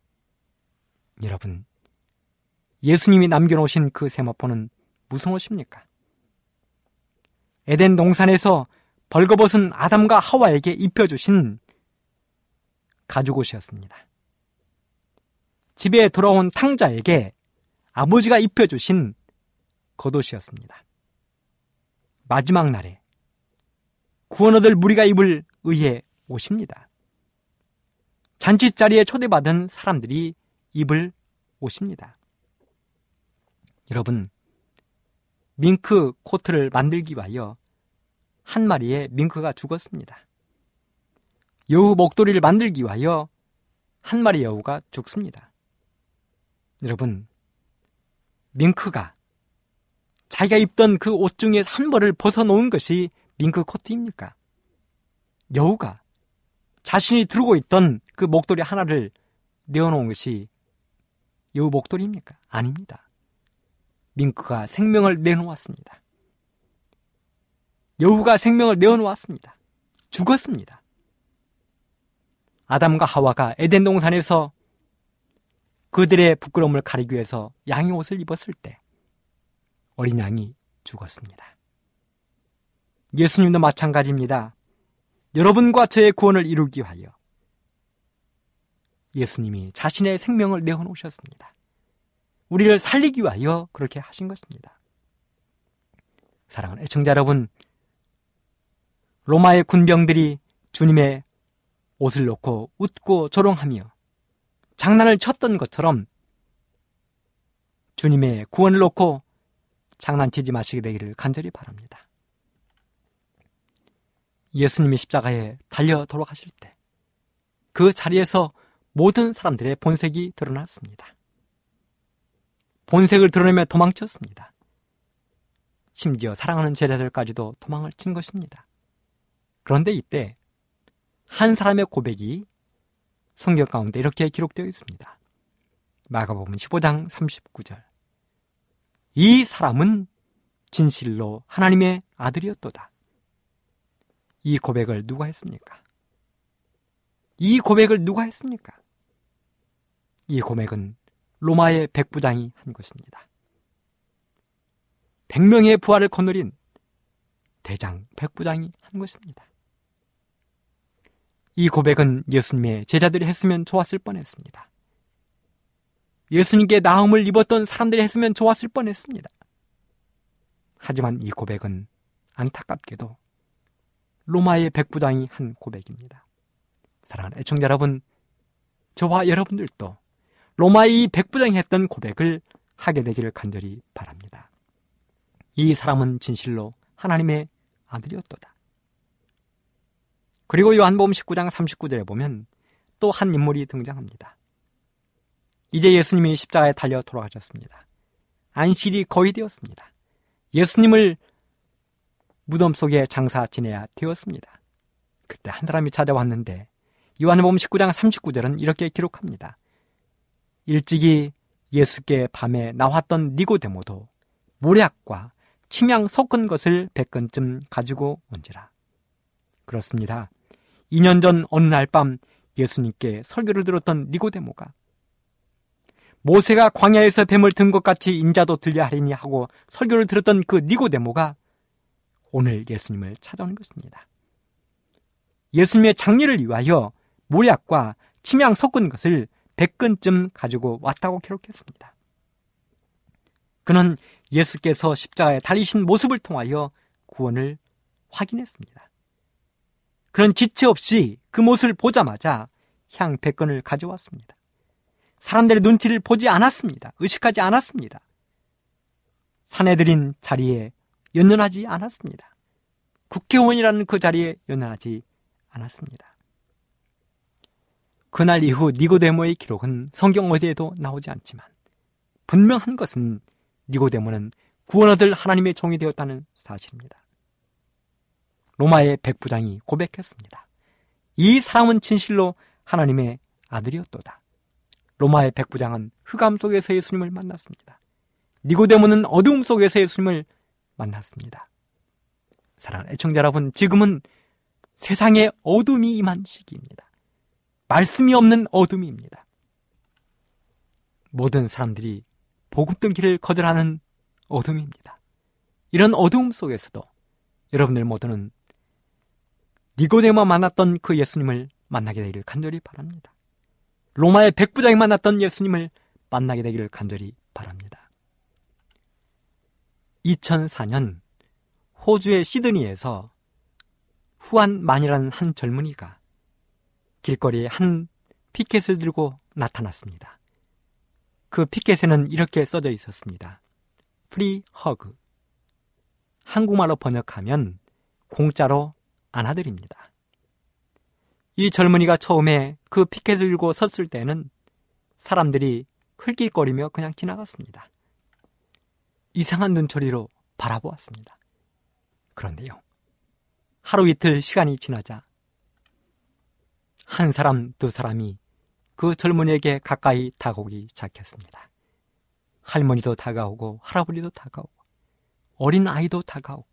여러분, 예수님이 남겨놓으신 그 세마포는 무슨 옷입니까? 에덴 동산에서 벌거벗은 아담과 하와에게 입혀주신 가죽옷이었습니다. 집에 돌아온 탕자에게 아버지가 입혀주신 겉옷이었습니다. 마지막 날에 구원 얻을 무리가 입을 의의 옷입니다. 잔치자리에 초대받은 사람들이 입을 옷입니다. 여러분, 밍크 코트를 만들기 위하여 한 마리의 밍크가 죽었습니다. 여우 목도리를 만들기 위하여 한 마리 여우가 죽습니다. 여러분, 밍크가 자기가 입던 그 옷 중에 한 벌을 벗어놓은 것이 밍크 코트입니까? 여우가 자신이 두르고 있던 그 목도리 하나를 내어놓은 것이 여우 목도리입니까? 아닙니다. 밍크가 생명을 내놓았습니다. 여우가 생명을 내어놓았습니다. 죽었습니다. 아담과 하와가 에덴 동산에서 그들의 부끄러움을 가리기 위해서 양의 옷을 입었을 때 어린 양이 죽었습니다. 예수님도 마찬가지입니다. 여러분과 저의 구원을 이루기 위하여 예수님이 자신의 생명을 내어놓으셨습니다. 우리를 살리기 위하여 그렇게 하신 것입니다. 사랑하는 애청자 여러분, 로마의 군병들이 주님의 옷을 놓고 웃고 조롱하며 장난을 쳤던 것처럼 주님의 구원을 놓고 장난치지 마시게 되기를 간절히 바랍니다. 예수님이 십자가에 달려 돌아가실 때 그 자리에서 모든 사람들의 본색이 드러났습니다. 본색을 드러내며 도망쳤습니다. 심지어 사랑하는 제자들까지도 도망을 친 것입니다. 그런데 이때 한 사람의 고백이 성경 가운데 이렇게 기록되어 있습니다. 마가복음 십오 장 삼십구 절. 이 사람은 진실로 하나님의 아들이었도다. 이 고백을 누가 했습니까? 이 고백을 누가 했습니까? 이 고백은 로마의 백부장이 한 것입니다. 백명의 부하를 거느린 대장 백부장이 한 것입니다. 이 고백은 예수님의 제자들이 했으면 좋았을 뻔했습니다. 예수님께 나음을 입었던 사람들이 했으면 좋았을 뻔했습니다. 하지만 이 고백은 안타깝게도 로마의 백부장이 한 고백입니다. 사랑하는 애청자 여러분, 저와 여러분들도 로마의 이 백부장이 했던 고백을 하게 되기를 간절히 바랍니다. 이 사람은 진실로 하나님의 아들이었도다. 그리고 요한복음 십구 장 삼십구 절에 보면 또 한 인물이 등장합니다. 이제 예수님이 십자가에 달려 돌아가셨습니다. 안식일이 거의 되었습니다. 예수님을 무덤 속에 장사 지내야 되었습니다. 그때 한 사람이 찾아왔는데 요한복음 십구 장 삼십구 절은 이렇게 기록합니다. 일찍이 예수께 밤에 나왔던 니고데모도 모략과 침향 섞은 것을 백 근쯤 가지고 온지라. 그렇습니다. 이 년 전 어느 날 밤 예수님께 설교를 들었던 니고데모가 모세가 광야에서 뱀을 든 것 같이 인자도 들려 하리니 하고 설교를 들었던 그 니고데모가 오늘 예수님을 찾아온 것입니다. 예수님의 장례를 위하여 모략과 침향 섞은 것을 백 근쯤 가지고 왔다고 기록했습니다. 그는 예수께서 십자가에 달리신 모습을 통하여 구원을 확인했습니다. 그는 지체 없이 그 모습을 보자마자 향 백 근을 가져왔습니다. 사람들의 눈치를 보지 않았습니다. 의식하지 않았습니다. 사내들인 자리에 연연하지 않았습니다. 국회의원이라는 그 자리에 연연하지 않았습니다. 그날 이후 니고데모의 기록은 성경 어디에도 나오지 않지만 분명한 것은 니고데모는 구원 얻을 하나님의 종이 되었다는 사실입니다. 로마의 백부장이 고백했습니다. 이 사람은 진실로 하나님의 아들이었도다. 로마의 백부장은 흑암 속에서 예수님을 만났습니다. 니고데모는 어두움 속에서 예수님을 만났습니다. 사랑하는 애청자 여러분, 지금은 세상에 어둠이 임한 시기입니다. 말씀이 없는 어둠입니다. 모든 사람들이 복음 듣기를 거절하는 어둠입니다. 이런 어두움 속에서도 여러분들 모두는 니고데모와 만났던 그 예수님을 만나게 되기를 간절히 바랍니다. 로마의 백부장이 만났던 예수님을 만나게 되기를 간절히 바랍니다. 이천사 년 호주의 시드니에서 후안만이라는 한 젊은이가 길거리에 한 피켓을 들고 나타났습니다. 그 피켓에는 이렇게 써져 있었습니다. 프리 허그. 한국말로 번역하면 공짜로 안아드립니다. 이 젊은이가 처음에 그 피켓을 들고 섰을 때는 사람들이 흘낄거리며 그냥 지나갔습니다. 이상한 눈초리로 바라보았습니다. 그런데요, 하루 이틀 시간이 지나자 한 사람, 두 사람이 그 젊은이에게 가까이 다가오기 시작했습니다. 할머니도 다가오고 할아버지도 다가오고 어린 아이도 다가오고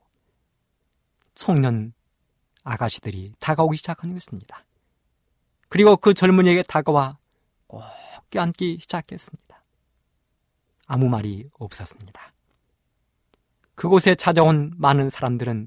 청년 아가씨들이 다가오기 시작하는 것입니다. 그리고 그 젊은이에게 다가와 꼭 껴안기 시작했습니다. 아무 말이 없었습니다. 그곳에 찾아온 많은 사람들은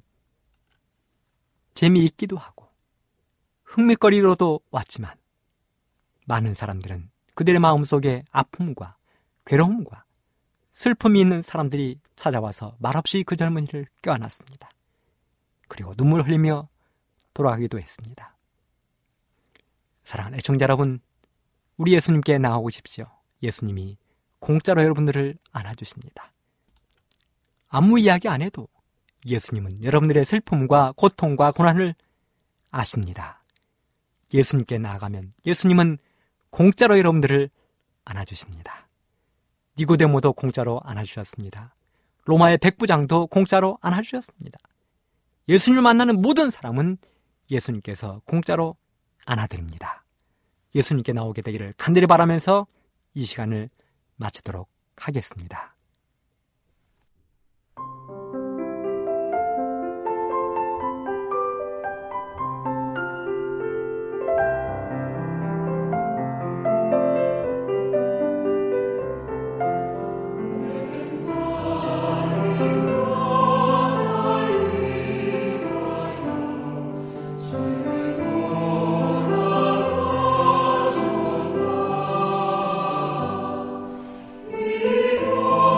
재미있기도 하고 흥미거리로도 왔지만 많은 사람들은 그들의 마음속에 아픔과 괴로움과 슬픔이 있는 사람들이 찾아와서 말없이 그 젊은이를 껴안았습니다. 그리고 눈물 흘리며 돌아가기도 했습니다. 사랑하는 애청자 여러분, 우리 예수님께 나아오십시오. 예수님이 공짜로 여러분들을 안아주십니다. 아무 이야기 안 해도 예수님은 여러분들의 슬픔과 고통과 고난을 아십니다. 예수님께 나아가면 예수님은 공짜로 여러분들을 안아주십니다. 니고데모도 공짜로 안아주셨습니다. 로마의 백부장도 공짜로 안아주셨습니다. 예수님을 만나는 모든 사람은 예수님께서 공짜로 안아드립니다. 예수님께 나오게 되기를 간절히 바라면서 이 시간을 마치도록 하겠습니다. Oh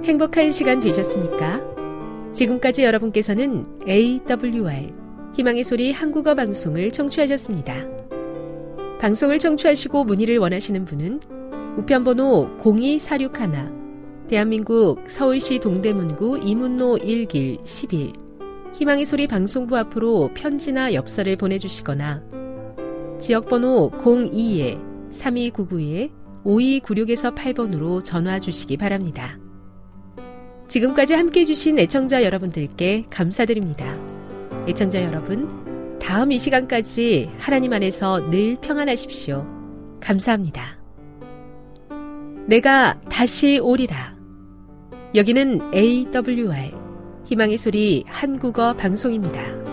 행복한 시간 되셨습니까? 지금까지 여러분께서는 에이더블유알 희망의 소리 한국어 방송을 청취하셨습니다. 방송을 청취하시고 문의를 원하시는 분은 우편번호 공이사육일 대한민국 서울시 동대문구 이문로 일 길 십일 희망의 소리 방송부 앞으로 편지나 엽서를 보내주시거나 지역번호 공이 삼이구구 오이구육에서 팔 번으로 전화 주시기 바랍니다. 지금까지 함께해 주신 애청자 여러분들께 감사드립니다. 애청자 여러분, 다음 이 시간까지 하나님 안에서 늘 평안하십시오. 감사합니다. 내가 다시 오리라. 여기는 에이더블유알 희망의 소리 한국어 방송입니다.